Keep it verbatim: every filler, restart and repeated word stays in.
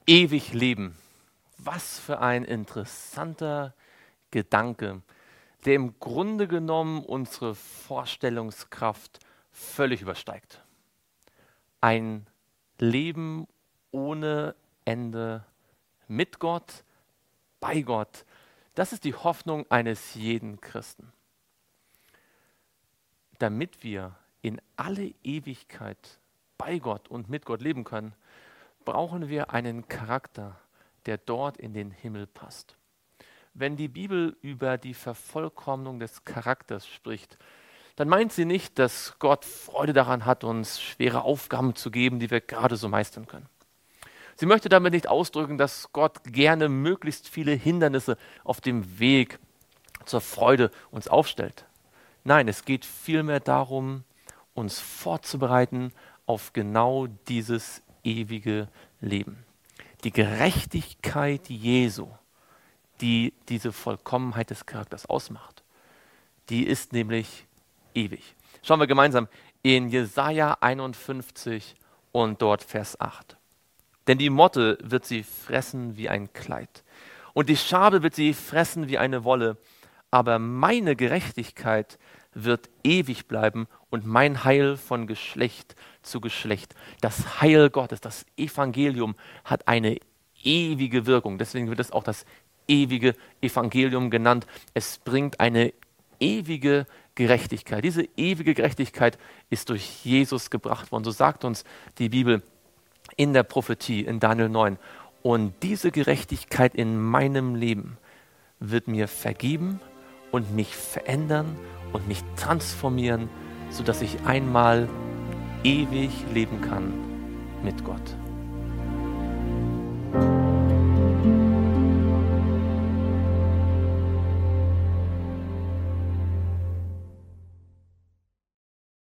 Ewig leben. Was für ein interessanter Gedanke, der im Grunde genommen unsere Vorstellungskraft völlig übersteigt. Ein Leben ohne Ende mit Gott, bei Gott. Das ist die Hoffnung eines jeden Christen. Damit wir in alle Ewigkeit bei Gott und mit Gott leben können, brauchen wir einen Charakter, der dort in den Himmel passt. Wenn die Bibel über die Vervollkommnung des Charakters spricht, dann meint sie nicht, dass Gott Freude daran hat, uns schwere Aufgaben zu geben, die wir gerade so meistern können. Sie möchte damit nicht ausdrücken, dass Gott gerne möglichst viele Hindernisse auf dem Weg zur Freude uns aufstellt. Nein, es geht vielmehr darum, uns vorzubereiten auf genau dieses ewige Leben. Die Gerechtigkeit Jesu, die diese Vollkommenheit des Charakters ausmacht, die ist nämlich ewig. Schauen wir gemeinsam in Jesaja einundfünfzig und dort Vers acht. Denn die Motte wird sie fressen wie ein Kleid und die Schabe wird sie fressen wie eine Wolle, aber meine Gerechtigkeit wird ewig bleiben und mein Heil von Geschlecht zu Geschlecht. Das Heil Gottes, das Evangelium hat eine ewige Wirkung. Deswegen wird es auch das ewige Evangelium genannt. Es bringt eine ewige Gerechtigkeit. Diese ewige Gerechtigkeit ist durch Jesus gebracht worden. So sagt uns die Bibel in der Prophetie in Daniel neun. Und diese Gerechtigkeit in meinem Leben wird mir vergeben und mich verändern und mich transformieren, sodass ich einmal ewig leben kann mit Gott.